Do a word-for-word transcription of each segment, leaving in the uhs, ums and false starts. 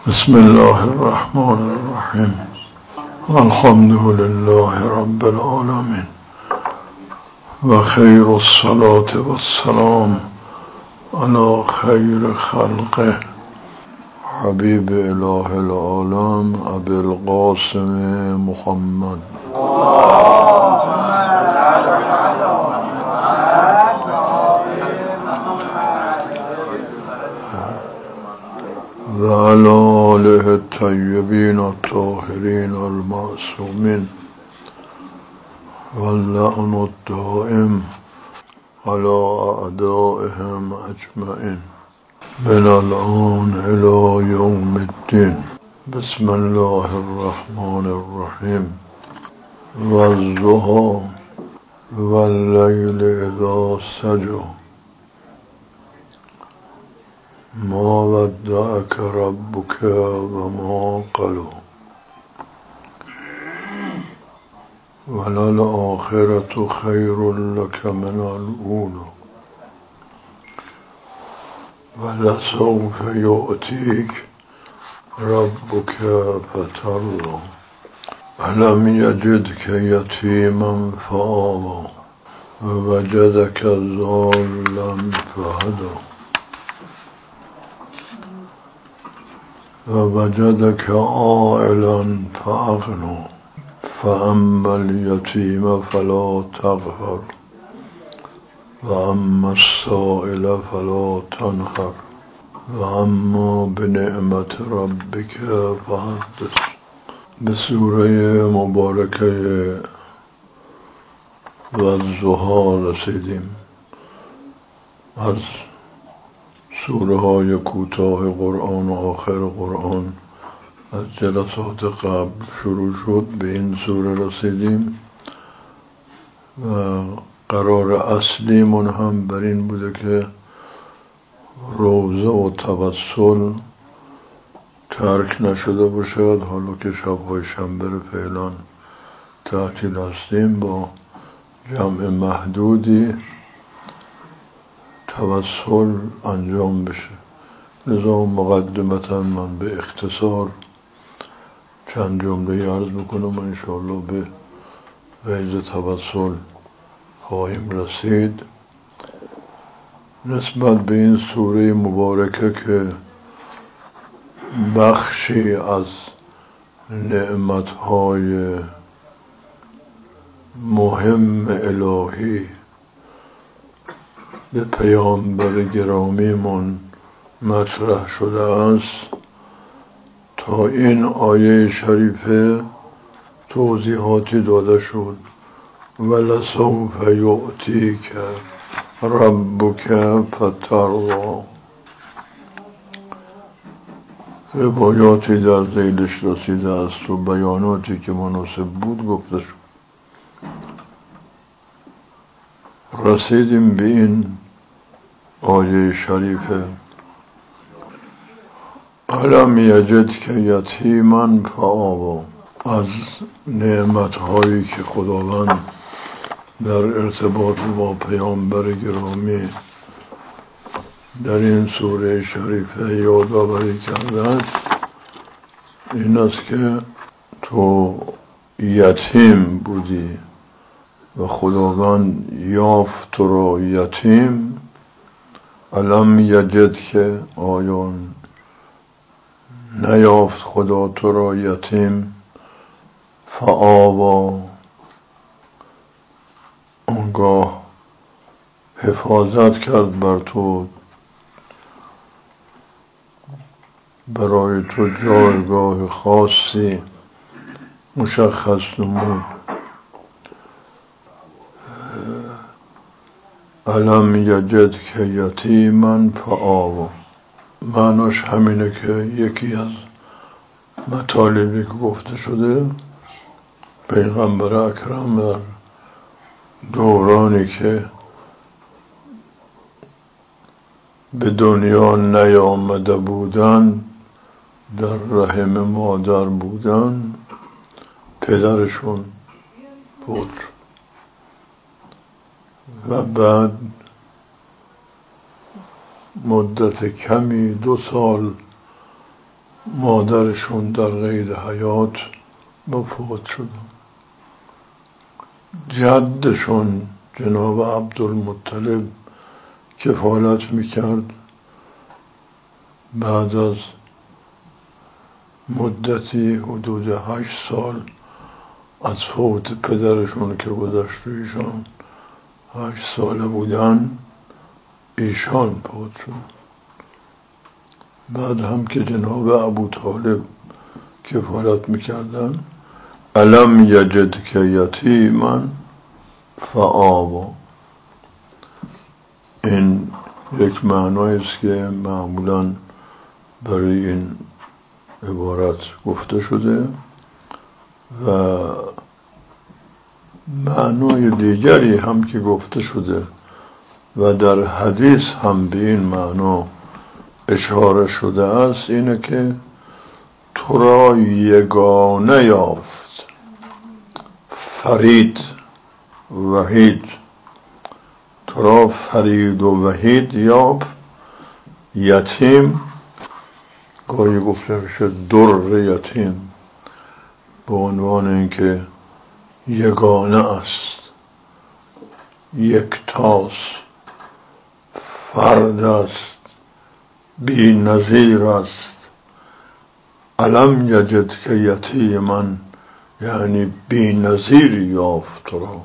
بسم الله الرحمن الرحیم. الحمد لله رب العالمین و خیر الصلاة و السلام علی خیر خلقه حبیب اله العالم ابی القاسم محمد و علی آله الطیبین الطاهرین المعصومین و اللعن الدائم علی اعدائهم اجمعین من الآن الی یوم الدین. بسم الله الرحمن الرحیم. والضحی واللیل اذا سجی ما ودعک ربک و ما قلی وللآخرة خیر لک من الأولی ولسوف یؤتیک ربک فترضی الم یجدک یتیما فآوی ووجدک ضالا فهدی ووجدك عائلا فأغنى فأما اليتيم فلا تقهر وأما السائل فلا تنهر وأما بنعمة ربك فحدث. به سوره مبارکه والضحی رسیدیم. از سوره های کوتاه قرآن و آخر قرآن از جلسات قبل شروع شد، به این سوره رسیدیم و قرار اصلیمون هم بر این بوده که روزه و توسل ترک نشده باشد. حالا که شب‌های شنبه فعلا تعطیل هستیم، با جمع محدودی توسل انجام بشه. لذا مقدمتا من به اختصار چند جمله عرض میکنم و انشاءالله به ویز توسل خواهیم رسید. نسبت به این سوره مبارکه که بخشی از نعمتهای مهم الهی به پیامبر گرامیمون مطرح شده است، تا این آیه شریفه توضیحاتی داده شد. ولسوف یؤتیک ربک فترضی. روایاتی در ذیلش رسیده است و بیاناتی که مناسب بود گفته شد. رسیدیم به این آیه شریفه: الم یجدک یتیما فآوی. از نعمتهایی که خداوند در ارتباط با پیامبر گرامی در این سوره شریفه یادآوری کرده است این است که تو یتیم بودی و خداوند یافت تو را یتیم. الم یجد که آیان نیافت خدا تو را یتیم، فآوی آنگاه حفاظت کرد بر تو، برای تو جایگاه خاصی مشخص نمود. الم یجد که یتیما فآوی معناش همینه که یکی از مطالبی که گفته شده، پیغمبر اکرم در دورانی که به دنیا نیامده بودن، در رحم مادر بودن، پدرشون بود و بعد مدت کمی دو سال مادرشون در قید حیات وفات شدن. جدشون جناب عبدالمطلب کفالت میکرد، بعد از مدتی حدود هشت سال از فوت پدرشون که گذشت، ایشان هشت ساله بودن، ایشان فوت شد. بعد هم که جناب ابو طالب کفالت میکردن، الم یجد که یتیما فآوا. این یک معنی است که معمولا برای این عبارت گفته شده و معنای دیگری هم که گفته شده و در حدیث هم به این معنا اشاره شده است، اینه که تو را یگانه یافت، فرید وحید، تو را فرید و وحید یافت. یتیم گاهی گفته میشه در یتیم، به عنوان اینکه یگانه است، یکتاست، فرد است، بی نظیر است. الم یجد که یتیما یعنی بی نظیر یافت تو را.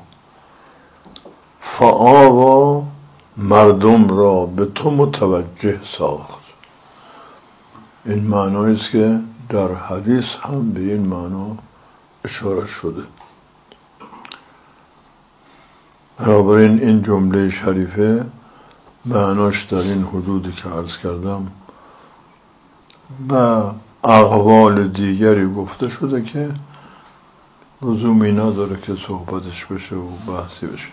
فآوا مردم را به تو متوجه ساخت. این معنی است که در حدیث هم به این معنا اشاره شده. بنابراین این جمله شریفه معناش در این حدودی که عرض کردم و اقوال دیگری گفته شده که لزومی نداره که صحبتش بشه و بحثی بشه.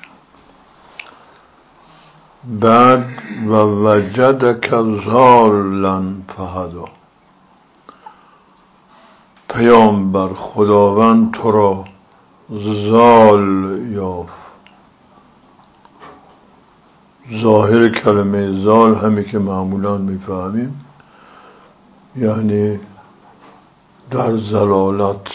بعد و وجدک ضالا فهدی، پیامبر خداوند تو را ضال یافت. ظاهر کلمه ضال همی که معمولا میفهمیم یعنی در ضلالت،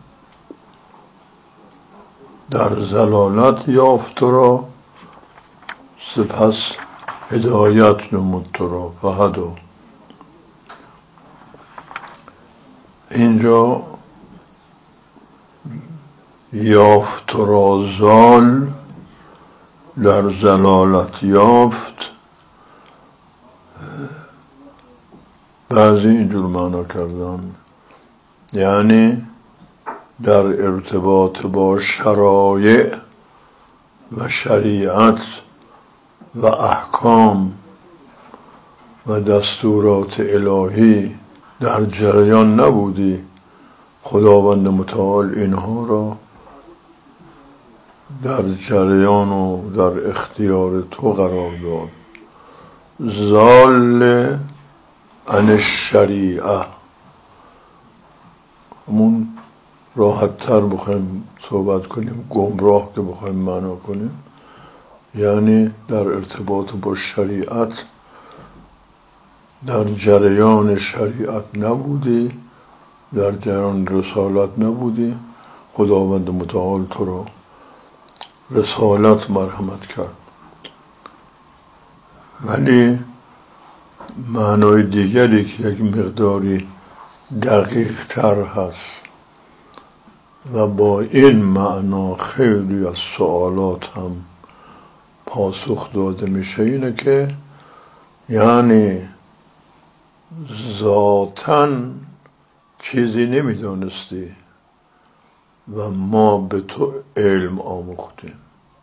در ضلالت یافت تو را، سپس هدایت نمود تو را. فهدی اینجا یافت تو را ضال، در ضلالت یافت. بعضی اینجور معنا کردن یعنی در ارتباط با شرایع و شریعت و احکام و دستورات الهی در جریان نبودی، خداوند متعال اینها را در جریان و در اختیار تو قرار داد. ضال عن الشریعه، همون راحت تر بخوایم صحبت کنیم، گمراه که بخوایم معنا کنیم، یعنی در ارتباط با شریعت، در جریان شریعت نبودی، در جریان رسالت نبودی، خداوند متعال تو را رسالت مرحمت کرد. ولی معنای دیگری که یک مقداری دقیق تر هست و با این معنا خیلی از سوالات هم پاسخ داده میشه اینه که یعنی ذاتاً چیزی نمیدانستی و ما به تو علم آموختیم.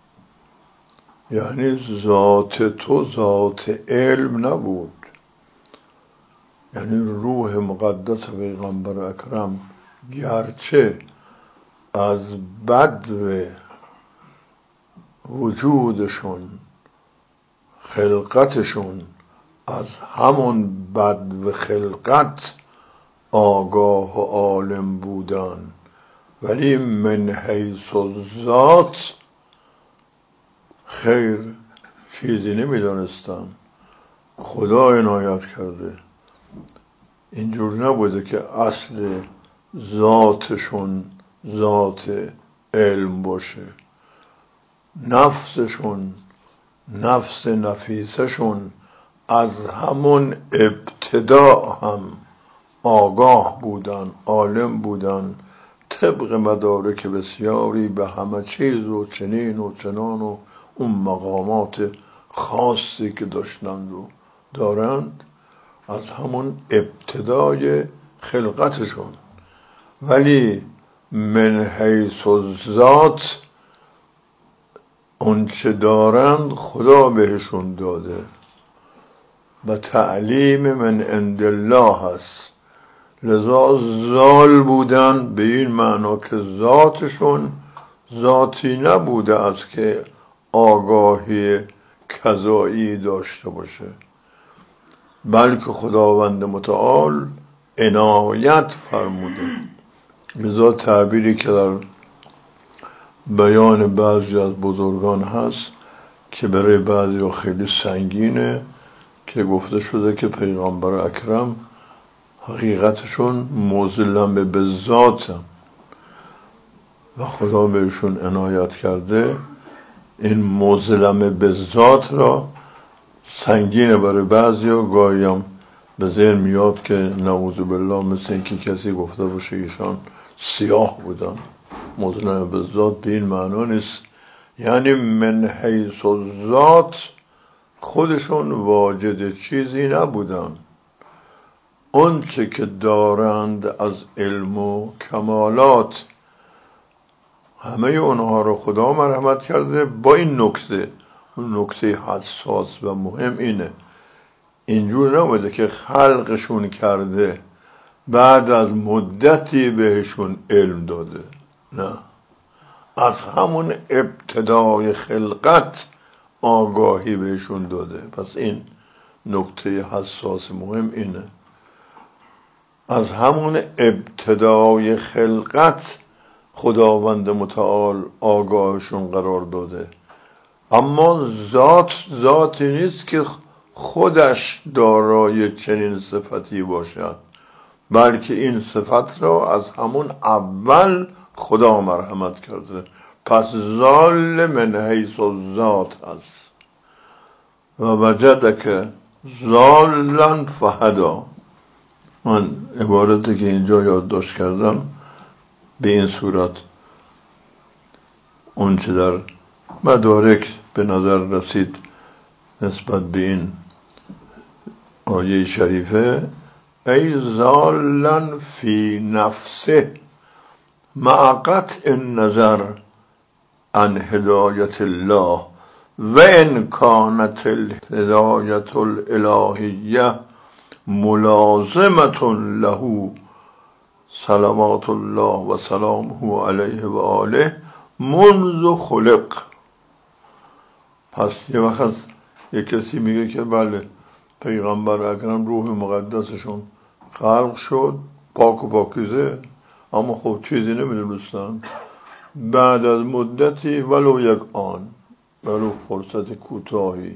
یعنی ذات تو ذات علم نبود، یعنی روح مقدس پیغمبر اکرم گرچه از بدو وجودشون، خلقتشون از همون بدو خلقت آگاه و عالم بودن، ولی من حیث الذات خیر چیزی نمیدانستن. خدا عنایت کرده اینجور نبوده که اصل ذاتشون ذات علم باشه، نفسشون نفس نفیسشون از همون ابتدا هم آگاه بودن، عالم بودن، طبق مدارک بسیاری به همه چیز و چنین و چنان و اون مقامات خاصی که داشتند و دارند از همون ابتدای خلقتشون. ولی من حیث الذات اون چه دارند خدا بهشون داده و تعلیم من عند الله هست. لذا زال بودن به این معنا که ذاتشون ذاتی نبوده است که آگاهی کذایی داشته باشه، بلکه خداوند متعال عنایت فرموده. لذا تعبیری که در بیان بعضی از بزرگان هست که برای بعضی خیلی سنگینه، که گفته شده که پیغمبر اکرم حقیقتشون موزلم به ذاتم و خدا بهشون عنایت کرده. این موزلم به ذات را سنگینه برای بعضی و گاهیم به ذهن میاد که نعوذ بالله مثل اینکه کسی گفته باشه ایشان سیاه بودن. موزلم به ذات به این معنا نیست، یعنی من حیث الذات خودشون واجد چیزی نبودن. اون چه که دارند از علم و کمالات همه اونها رو خدا مرحمت کرده. با این نکته، اون نکته حساس و مهم اینه، اینجور نبوده که خلقشون کرده بعد از مدتی بهشون علم داده، نه، از همون ابتدای خلقت آگاهی بهشون داده. پس این نکته حساس مهم اینه، از همون ابتدای خلقت خداوند متعال آگاهشون قرار داده. اما ذات ذاتی نیست که خودش دارای چنین صفتی باشد، بلکه این صفت را از همون اول خدا مرحمت کرده. پس ذال من حیث الذات هست. و وجدک ضالا فهدا. من عبارتی که اینجا یادداشت کردم به این صورت، اون چه در مدارک به نظر رسید نسبت به این آیه شریفه، ای ضالا فی نفسه مع قطع النظر عن هدایت الله و ان کانت الهدایت الالهیه ملازمة له صلوات الله و سلامه علیه و آله منذ خلق. پس یه وقت یک کسی میگه که بله پیغمبر اکرم روح مقدسشون خلق شد پاک و پاکیزه، اما خب چیزی نمیدونستن. بعد از مدتی ولو یک آن، ولو فرصت کوتاهی،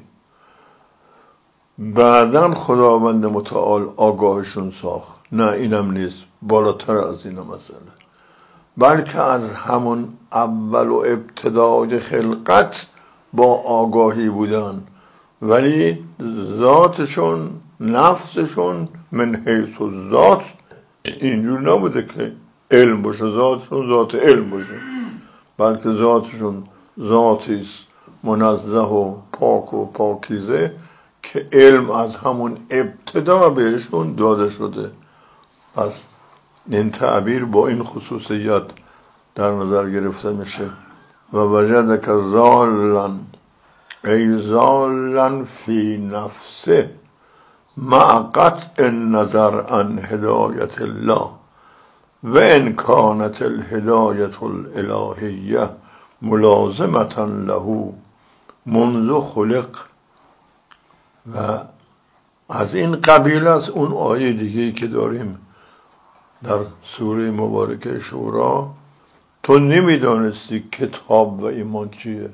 بعداً خداوند متعال آگاهشون ساخت. نه اینم نیست، بالاتر از این مسئله، بلکه از همون اول و ابتدای خلقت با آگاهی بودن، ولی ذاتشون نفسشون من حیث الذات اینجور نبوده که علم باشه، ذاتشون ذات علم باشه، بلکه ذاتشون ذاتی است منزه و پاک و پاکیزه که علم از همون ابتدا بهشون داده شده. پس این تعبیر با این خصوصیت در نظر گرفته میشه. و وجدک ضالا ای ضالا فی نفسه مع قطع النظر عن هدایت الله و ان کانت الهدایت الالهیه ملازمة له منذ خلق. و از این قبیل از اون آیه دیگه‌ای که داریم در سوره مبارکه شورا، تو نمیدانستی کتاب و ایمان چیه.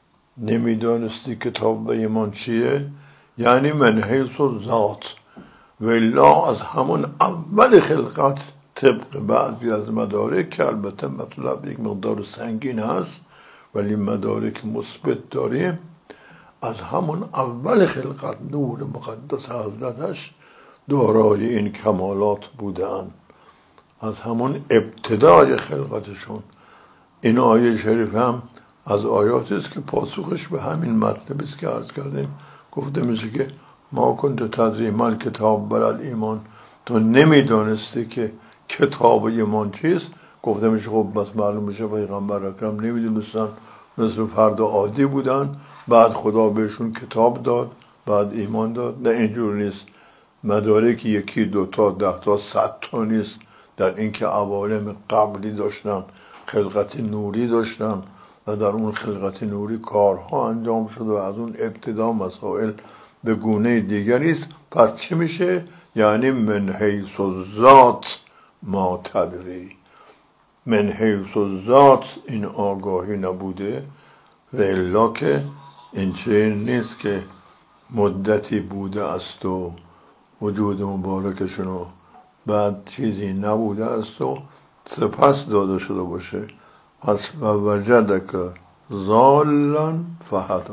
نمیدانستی کتاب و ایمان چیه یعنی من حیث ذات، و الا از همون اول خلقت طبق بعضی از مدارک که البته مطلب یک مقدار سنگین هست ولی مدارک مثبت داریم، از همون اول خلقت نور مقدس حضرتش دارای این کمالات بودند، از همون ابتدای خلقتشون. این آیه شریف هم از آیاتی است که پاسخش به همین مطلب است که عرض کردیم. گفته میشه که ما کنت تدری ما الکتاب ولا الایمان، تو نمیدانستی که کتاب و ایمان چیست. گفته میشه خب بس معلوم میشه پیغمبر اکرم نمیدونستن، مثل فرد عادی بودن، بعد خدا بهشون کتاب داد، بعد ایمان داد. نه اینجور نیست. مدارک یکی دوتا ده تا صد تا نیست در اینکه عوالم قبلی داشتن، خلقت نوری داشتن و در اون خلقت نوری کارها انجام شد و از اون ابتدا مسائل به گونه دیگری است. پس چی میشه؟ یعنی من حیث الذات ما تدری، من حیث الذات این آگاهی نبوده. و الا که این چنین نیست که مدتی بوده است و وجود مبارکشون بعد چیزی نبوده است و سپس داده شده باشه. پس و وجدک ضالا فهدی،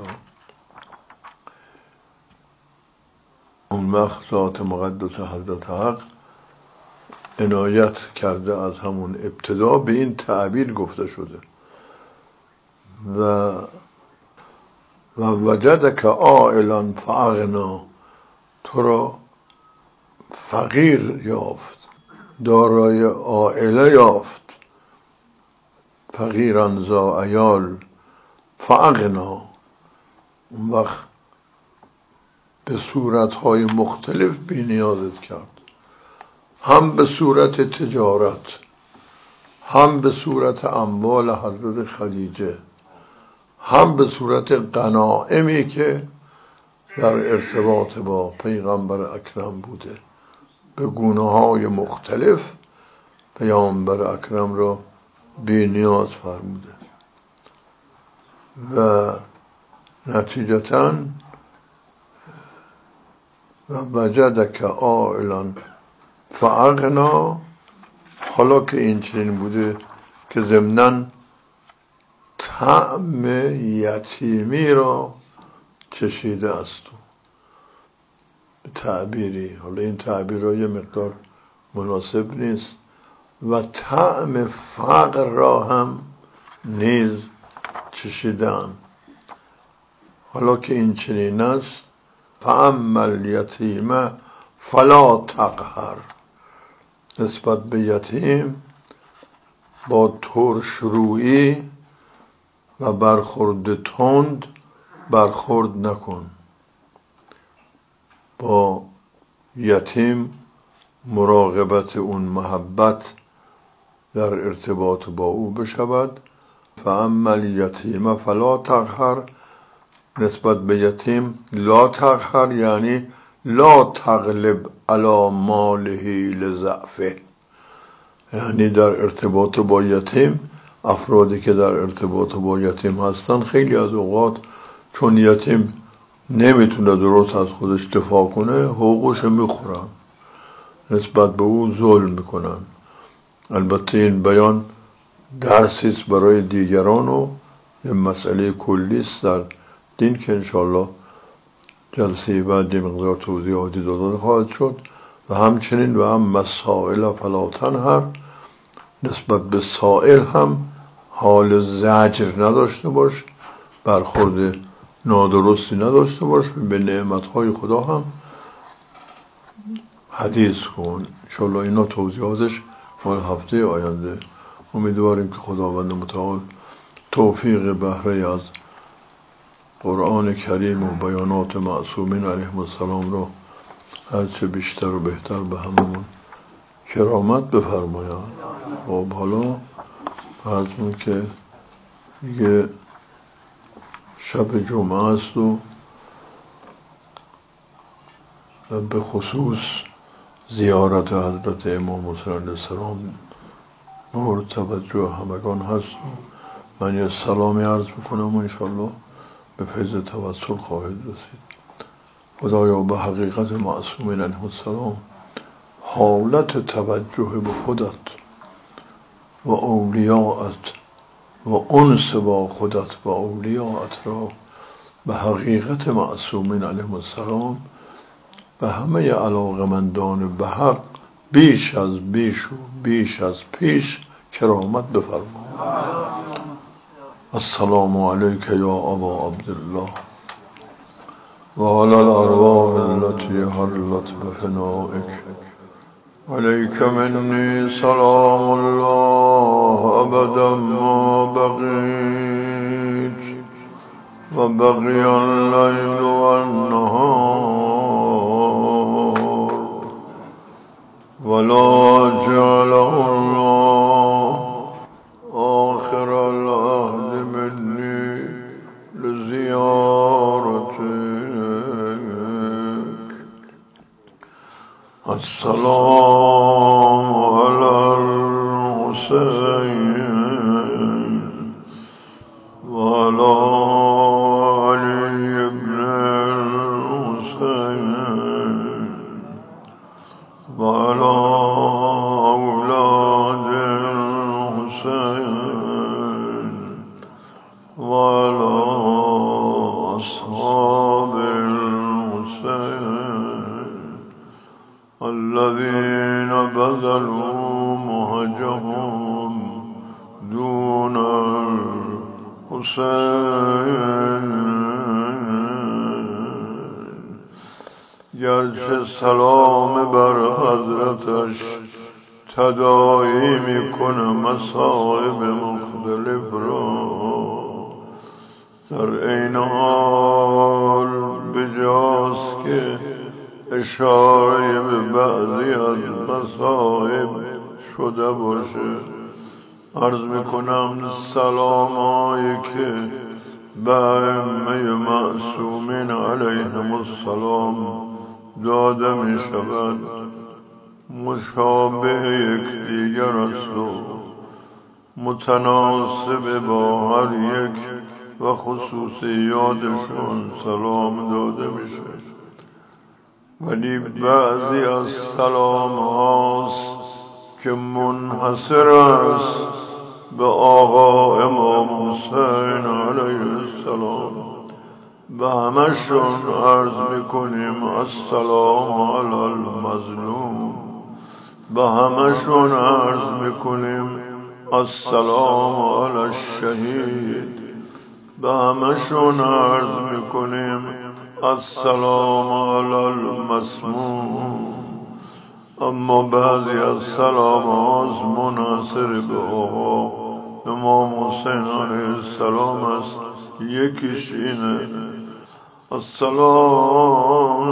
اون وقت ذات مقدس حضرت حق عنایت کرده از همون ابتدا به این تعبیر گفته شده. و و وجدک عائلا فاغنا، تو را فقیر یافت، دارای عائله یافت، فقیران ذا عیال فاغنا. اون وقت به صورتهای مختلف بی نیازت کرد، هم به صورت تجارت، هم به صورت اموال حضرت خدیجه، هم به صورت غنایمی که در ارتباط با پیغمبر اکرم بوده. به گونه های مختلف پیامبر اکرم را بی نیاز فرموده و نتیجتاً و وجدک عائلا فاغنا. حالا که این چنین بوده که ضمناً طعم یتیمی را چشیده است به تعبیری، حالا این تعبیر را یه مقدار مناسب نیست، و طعم فقر را هم نیز چشیدن. حالا که این چنین است، فاما الیتیم فلا تقهر، نسبت به یتیم با ترشرویی و برخورد تند برخورد نکن. با یتیم مراقبت اون محبت در ارتباط با او بشود. فاما الیتیم فلا تقهر، نسبت به یتیم لا تقهر یعنی لا تغلب علی ماله لضعفه، یعنی در ارتباط با یتیم، افرادی که در ارتباط با یتیم هستن خیلی از اوقات چون یتیم نمیتونه درست از خودش دفاع کنه حقوقش میخورن، نسبت به او ظلم میکنن. البته این بیان درسی است برای دیگران و یه مسئله کلی است در دین که انشاءالله جلسه بعد یه مقدار توضیحاتی داده خواهد شد. و همچنین و هم مسائل فلا تنهر، نسبت به سائل هم حال زجر نداشته باش، برخورد نادرستی نداشته باش، به نعمتهای خدا هم حدیث کن. انشاءالله اینا توضیحاتش مال هفته آینده. امیدواریم که خداوند متعال توفیق بهره از قرآن کریم و بیانات معصومین علیهم السلام را هرچه بیشتر و بهتر به همون کرامت بفرمایند. خب حالا فرضون که دیگه شب جمعه است و به خصوص زیارت حضرت امام حسین علیه السلام مورد توجه همگان هست و من یه سلامی عرض میکنم و انشاءالله به فیض توسل خواهد رسید. خدایا به حقیقت معصومین علیهم السلام حالت توجه به خودت و اولیاءت و انس با خودت و اولیاءت را به حقیقت معصومین علیهم السلام به همه علاقمندان به حق بیش از بیش و بیش از پیش کرامت بفرما. السلام علیک یا ابا عبدالله و علی الارواح التي حلت بفنائک علیک منی سلام الله ابدا ما بقیت و بقی اللیل و النهار ولا جعله الله آخر العهد منی لزیارتک. السلام علی الحسین و علی علی ابن الحسین و علی اولاد الحسین و علی اصحاب الذين بذلوا مهجهم دون الحسين. گرچه سلام بر حضرتش تداعی میکنه مصائب مختلف را، در این حال بجاست که اشاره به بعضی از مصائب شده باشه عرض میکنم سلامایی که به ائمه معصومین علیهم السلام داده می شود مشابه یکدیگر است و متناسب با هر یک و خصوصیاتشون سلام داده می شود، ولی بعضی از سلام هاست که منحصر است به آقا امام حسین علیه السلام. به همشون عرض میکنیم السلام علی المظلوم، به همشون عرض میکنیم السلام علی الشهید، به همشون عرض میکنیم السلام علی المسموم. اما بعضی از سلام هاست منحصر به آقا امام حسین علیه السلام است. یکیش اینه السلام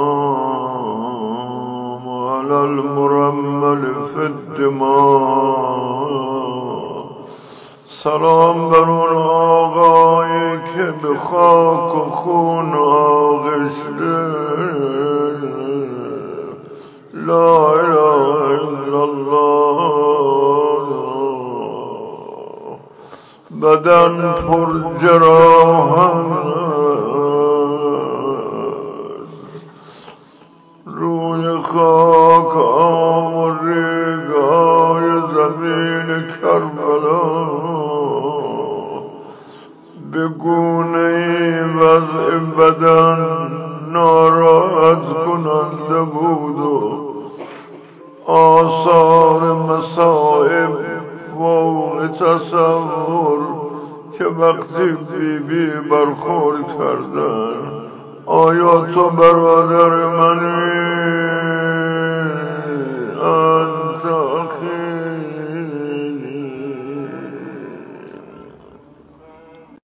علی المرمل فی الدماء، سلام بر اون آقایی که به خاک و خون آغشته، لا اله الا الله، بدن پر جراحت، روی خاک آمریگای زمین کربلا به گونه ای وضع بدن ناراحت کننده بود و آثار مصائب فوق تصور که وقتی بی بی برخورد کردن آیا تو برادر منی